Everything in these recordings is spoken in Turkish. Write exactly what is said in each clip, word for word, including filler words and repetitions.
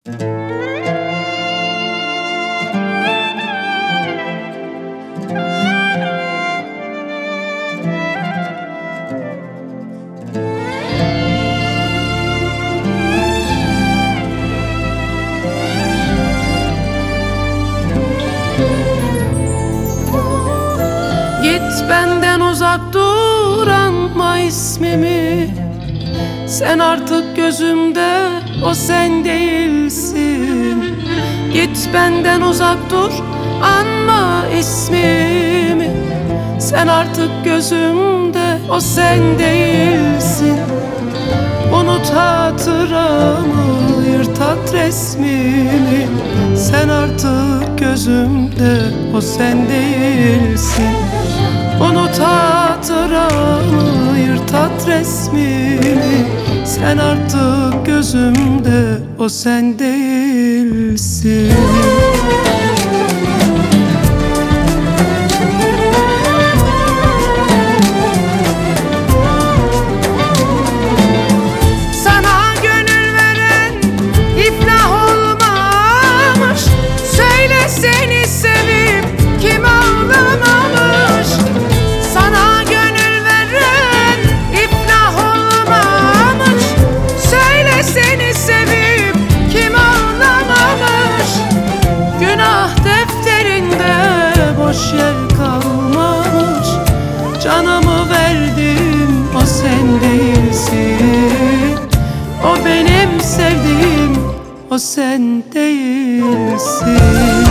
Git benden uzak dur, anma ismimi. Sen artık gözümde, o sen değilsin. Git benden uzak dur, anma ismimi. Sen artık gözümde, o sen değilsin. Unut hatıramı, yırt at resmimi. Sen artık gözümde, o sen değilsin. Unut hatıramı, yırt at resmimi. Sen artık gözümde, o sen değilsin. Boş yer kalmamış, canımı verdim, o sen değilsin. O benim sevdiğim, o sen değilsin.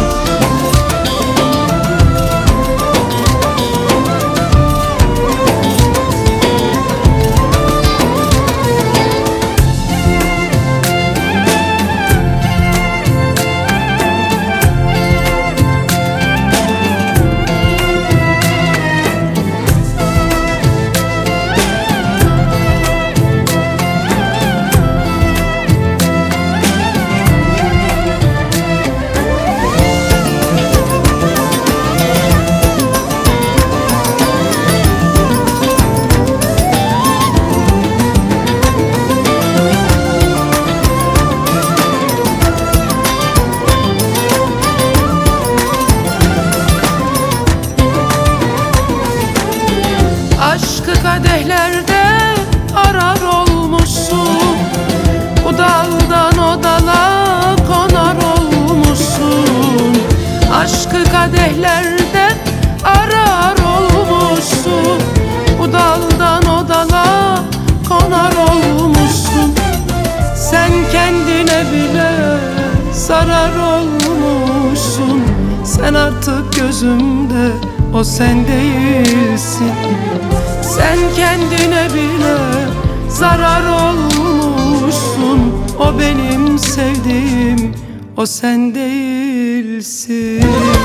Aşkı kadehlerde arar olmuşsun. Bu daldan o dala konar olmuşsun. Aşkı kadehlerde arar olmuşsun. Bu daldan o dala konar olmuşsun. Sen kendine bile zarar olmuşsun. Sen artık gözümde, o sen değilsin. Sen kendine bile zarar olmuşsun. O benim sevdiğim, o sen değilsin.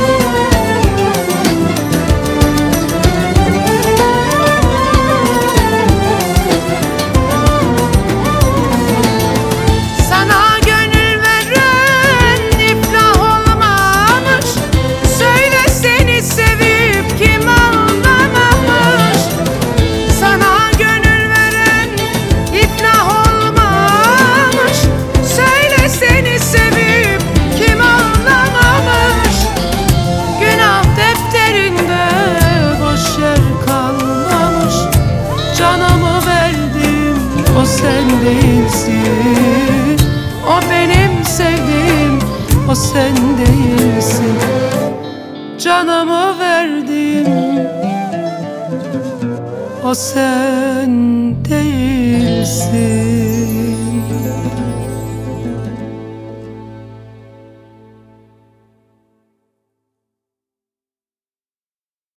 O sen değilsin. O benim sevdiğim, o sen değilsin. Canımı verdim, o sen